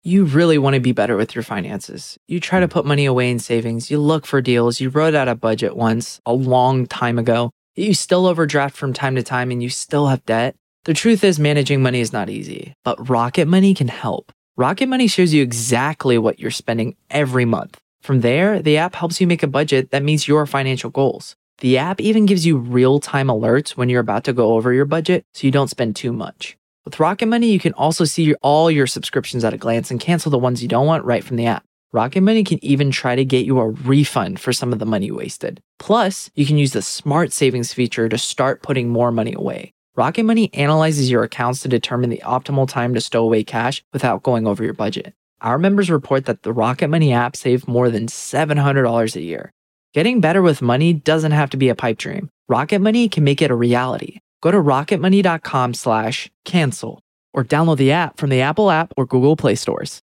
You really want to be better with your finances. You try to put money away in savings. You look for deals. You wrote out a budget once a long time ago. You still overdraft from time to time and you still have debt. The truth is, managing money is not easy, but Rocket Money can help. Rocket Money shows you exactly what you're spending every month. From there, the app helps you make a budget that meets your financial goals. The app even gives you real-time alerts when you're about to go over your budget so you don't spend too much. With Rocket Money, you can also see all your subscriptions at a glance and cancel the ones you don't want right from the app. Rocket Money can even try to get you a refund for some of the money wasted. Plus, you can use the Smart Savings feature to start putting more money away. Rocket Money analyzes your accounts to determine the optimal time to stow away cash without going over your budget. Our members report that the Rocket Money app saved more than $700 a year. Getting better with money doesn't have to be a pipe dream. Rocket Money can make it a reality. Go to rocketmoney.com/cancel or download the app from the Apple app or Google Play stores.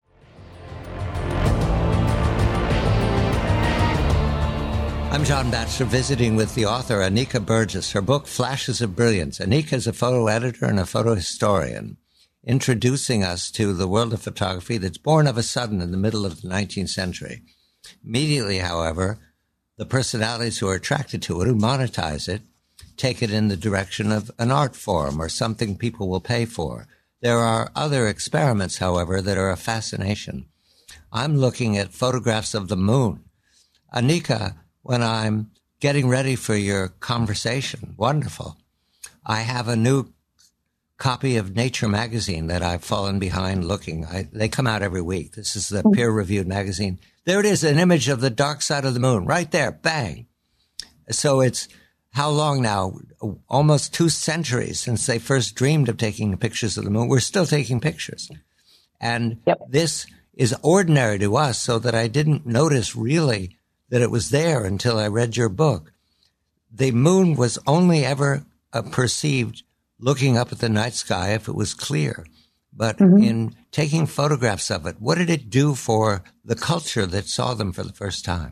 I'm John Batchelor, visiting with the author Anika Burgess. Her book, Flashes of Brilliance. Anika is a photo editor and a photo historian, introducing us to the world of photography that's born of a sudden in the middle of the 19th century. Immediately, however, the personalities who are attracted to it, who monetize it, take it in the direction of an art form or something people will pay for. There are other experiments, however, that are a fascination. I'm looking at photographs of the moon. Anika, when I'm getting ready for your conversation, wonderful, I have a new copy of Nature magazine that I've fallen behind looking. They come out every week. This is the peer-reviewed magazine. There it is, an image of the dark side of the moon, right there, bang. So it's how long now? Almost 2 centuries since they first dreamed of taking pictures of the moon. We're still taking pictures. And This is ordinary to us, so that I didn't notice really that it was there until I read your book. The moon was only ever perceived looking up at the night sky if it was clear. But in taking photographs of it, what did it do for the culture that saw them for the first time?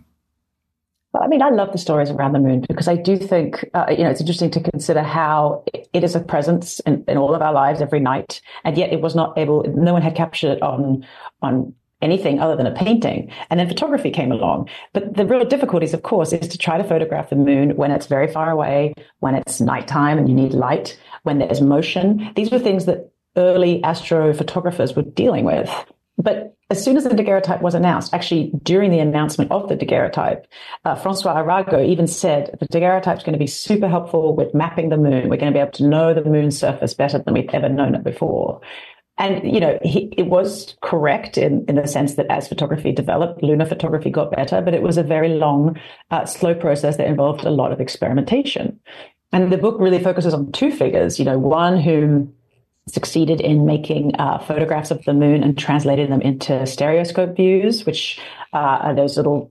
I mean, I love the stories around the moon because I do think, it's interesting to consider how it is a presence in all of our lives every night. And yet it was no one had captured it on anything other than a painting. And then photography came along. But the real difficulties, of course, is to try to photograph the moon when it's very far away, when it's nighttime and you need light, when there's motion. These were things that early astrophotographers were dealing with. But as soon as the daguerreotype was announced, actually during the announcement of the daguerreotype, Francois Arago even said the daguerreotype is going to be super helpful with mapping the moon. We're going to be able to know the moon's surface better than we've ever known it before. And, it was correct in the sense that as photography developed, lunar photography got better, but it was a very long, slow process that involved a lot of experimentation. And the book really focuses on 2 figures, one who succeeded in making photographs of the moon and translated them into stereoscope views, which are those little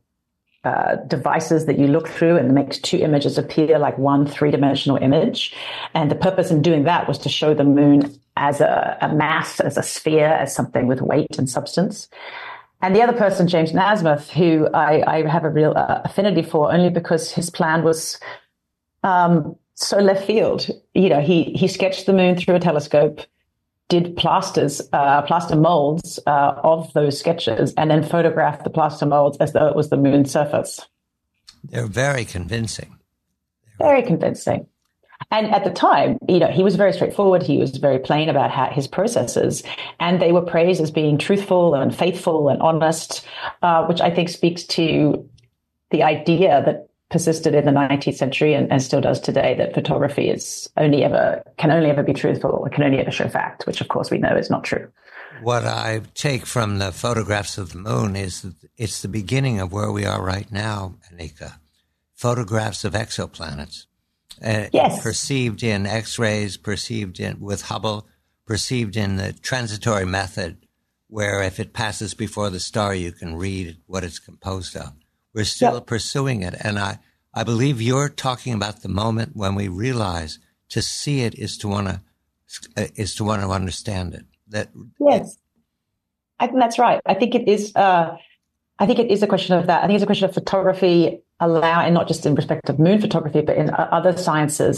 devices that you look through and makes 2 images appear like one 3-dimensional image. And the purpose in doing that was to show the moon as a mass, as a sphere, as something with weight and substance. And the other person, James Nasmyth, who I have a real affinity for, only because his plan was so left field. He sketched the moon through a telescope, did plaster molds of those sketches, and then photographed the plaster molds as though it was the moon's surface. They're very convincing. Very convincing. And at the time, he was very straightforward. He was very plain about his processes, and they were praised as being truthful and faithful and honest, which I think speaks to the idea that persisted in the 19th century and still does today, that photography can only ever be truthful or can only ever show fact, which of course we know is not true. What I take from the photographs of the moon is that it's the beginning of where we are right now, Anika. Photographs of exoplanets. Yes. Perceived in X-rays, with Hubble, perceived in the transitory method, where if it passes before the star, you can read what it's composed of. We're still pursuing it. And I believe you're talking about the moment when we realize to see it is to want to understand it. Yes, I think that's right. I think it is a question of that. I think it's a question of photography allow, and not just in respect of moon photography, but in other sciences,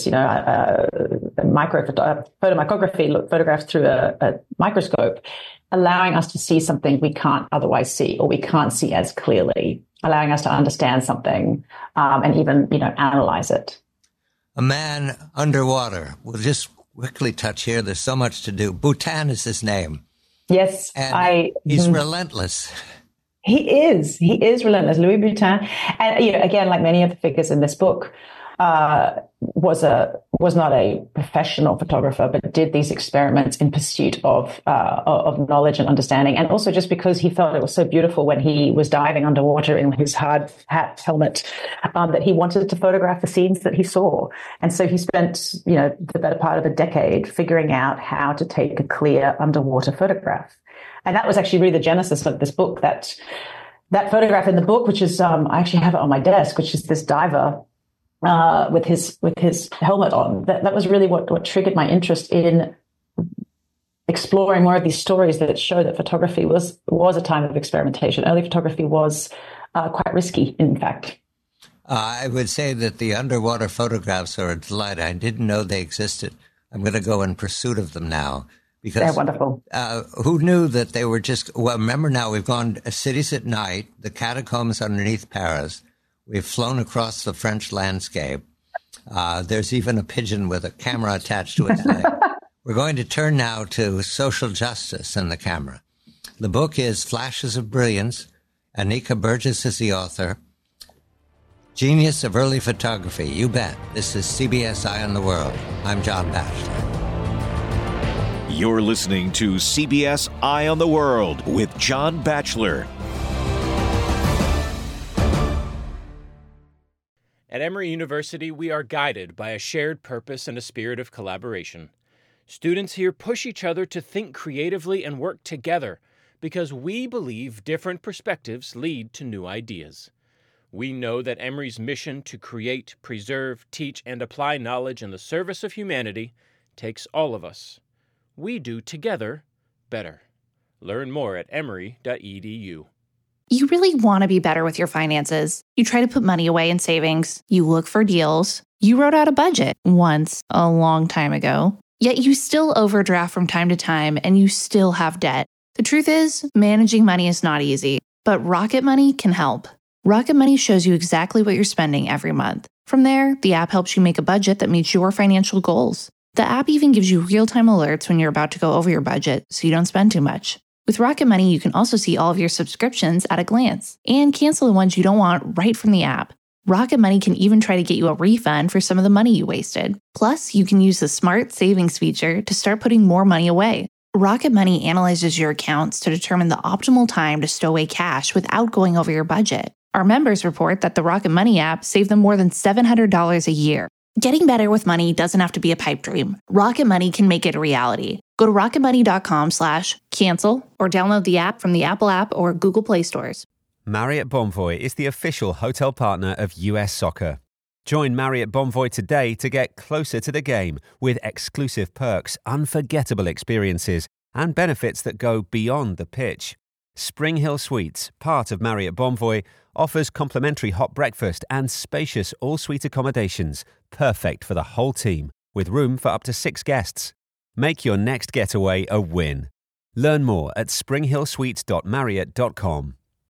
photomicrography, photographs through a microscope, allowing us to see something we can't otherwise see, or we can't see as clearly, allowing us to understand something and even, analyze it. A man underwater. We'll just quickly touch here. There's so much to do. Bhutan is his name. Yes, and he's relentless. He is relentless. Louis Bhutan, and again, like many of the figures in this book, was not a professional photographer, but did these experiments in pursuit of knowledge and understanding, and also just because he felt it was so beautiful when he was diving underwater in his hard hat helmet, that he wanted to photograph the scenes that he saw, and so he spent the better part of a decade figuring out how to take a clear underwater photograph, and that was actually really the genesis of this book. That photograph in the book, which is I actually have it on my desk, which is this diver with his helmet on. That was really what triggered my interest in exploring more of these stories that show that photography was a time of experimentation. Early photography was quite risky, in fact. I would say that the underwater photographs are a delight. I didn't know they existed. I'm going to go in pursuit of them now. Because, they're wonderful. Who knew that they were remember now, we've gone cities at night, the catacombs underneath Paris. We've flown across the French landscape. There's even a pigeon with a camera attached to its leg. We're going to turn now to social justice in the camera. The book is Flashes of Brilliance. Anika Burgess is the author. Genius of Early Photography. You bet. This is CBS Eye on the World. I'm John Batchelor. You're listening to CBS Eye on the World with John Batchelor. At Emory University, we are guided by a shared purpose and a spirit of collaboration. Students here push each other to think creatively and work together because we believe different perspectives lead to new ideas. We know that Emory's mission to create, preserve, teach, and apply knowledge in the service of humanity takes all of us. We do together better. Learn more at emory.edu. You really want to be better with your finances. You try to put money away in savings. You look for deals. You wrote out a budget once, a long time ago. Yet you still overdraft from time to time and you still have debt. The truth is, managing money is not easy, but Rocket Money can help. Rocket Money shows you exactly what you're spending every month. From there, the app helps you make a budget that meets your financial goals. The app even gives you real-time alerts when you're about to go over your budget so you don't spend too much. With Rocket Money, you can also see all of your subscriptions at a glance and cancel the ones you don't want right from the app. Rocket Money can even try to get you a refund for some of the money you wasted. Plus, you can use the Smart Savings feature to start putting more money away. Rocket Money analyzes your accounts to determine the optimal time to stow away cash without going over your budget. Our members report that the Rocket Money app saved them more than $700 a year. Getting better with money doesn't have to be a pipe dream. Rocket Money can make it a reality. Go to rocketmoney.com/cancel or download the app from the Apple App or Google Play stores. Marriott Bonvoy is the official hotel partner of US Soccer. Join Marriott Bonvoy today to get closer to the game with exclusive perks, unforgettable experiences, and benefits that go beyond the pitch. Spring Hill Suites, part of Marriott Bonvoy, offers complimentary hot breakfast and spacious all-suite accommodations, perfect for the whole team, with room for up to 6 guests. Make your next getaway a win. Learn more at springhillsuites.marriott.com.